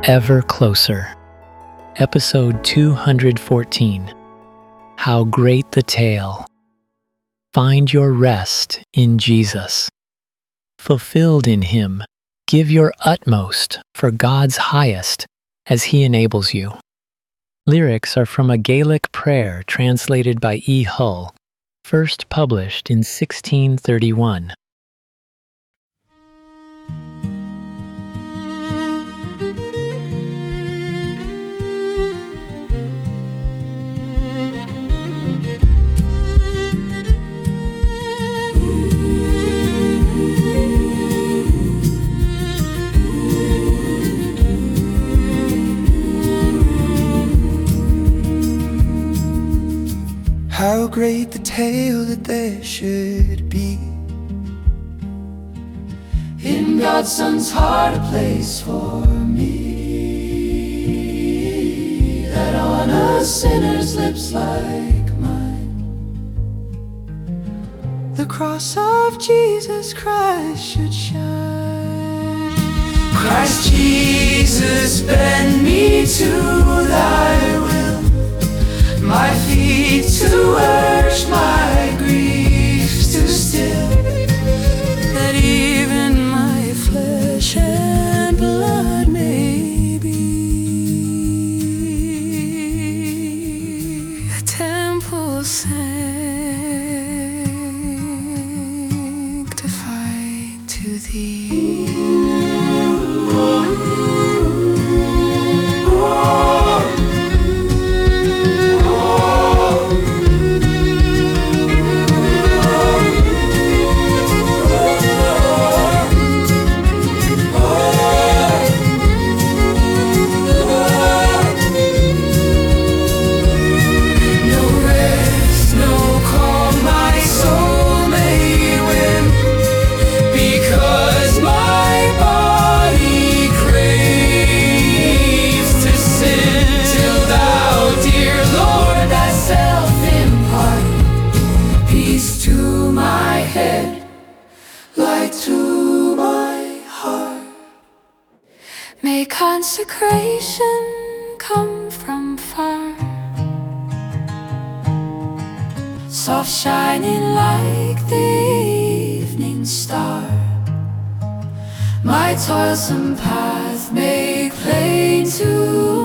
Ever Closer, Episode 214. How Great the Tale. Find your rest in Jesus. Fulfilled in Him, give your utmost for God's highest as He enables you. Lyrics are from a Gaelic prayer translated by E. Hull, first published in 1631. How great the tale that there should be in God's Son's heart, a place for me, that on a sinner's lips like mine the cross of Jesus Christ should shine. Christ Jesus, bend me to thy will, my feet to urge, my griefs to still, that even my flesh and blood may be a temple sanctified to thee. May consecration come from far, soft shining like the evening star. My toilsome path make plain to